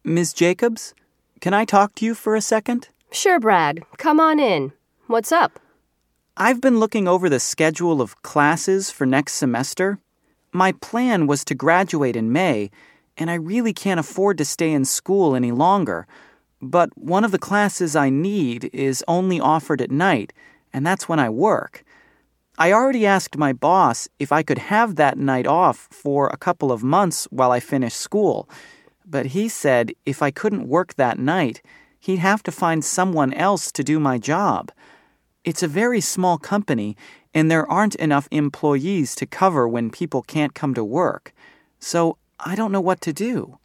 Ms. Jacobs, can I talk to you for a second? Sure, Brad. Come on in. What's up? I've been looking over the schedule of classes for next semester. My plan was to graduate in May, and I really can't afford to stay in school any longer. But one of the classes I need is only offered at night, and that's when I work. I already asked my boss if I could have that night off for a couple of months while I finish school, but he said if I couldn't work that night, he'd have to find someone else to do my job. It's a very small company, and there aren't enough employees to cover when people can't come to work. So I don't know what to do.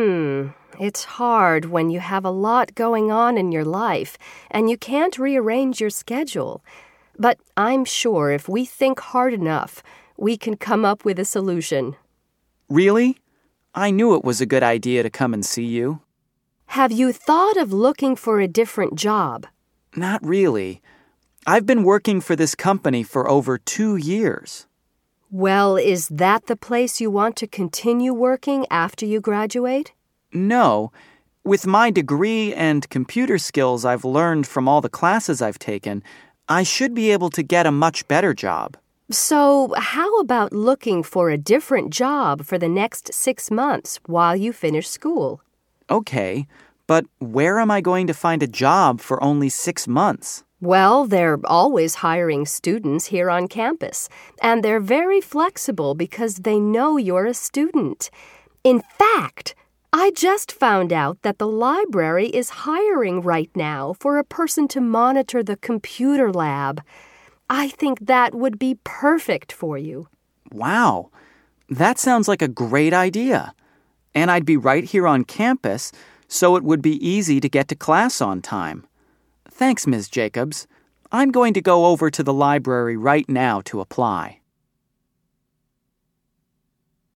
It's hard when you have a lot going on in your life, and you can't rearrange your schedule. But I'm sure if we think hard enough, we can come up with a solution. Really? I knew it was a good idea to come and see you. Have you thought of looking for a different job? Not really. I've been working for this company for over 2 years. Well, is that the place you want to continue working after you graduate? No. With my degree and computer skills I've learned from all the classes I've taken, I should be able to get a much better job. So, how about looking for a different job for the next 6 months while you finish school? Okay, but where am I going to find a job for only 6 months? Well, they're always hiring students here on campus, and they're very flexible because they know you're a student. In fact, I just found out that the library is hiring right now for a person to monitor the computer lab. I think that would be perfect for you. Wow, that sounds like a great idea. And I'd be right here on campus, so it would be easy to get to class on time. Thanks, Ms. Jacobs. I'm going to go over to the library right now to apply.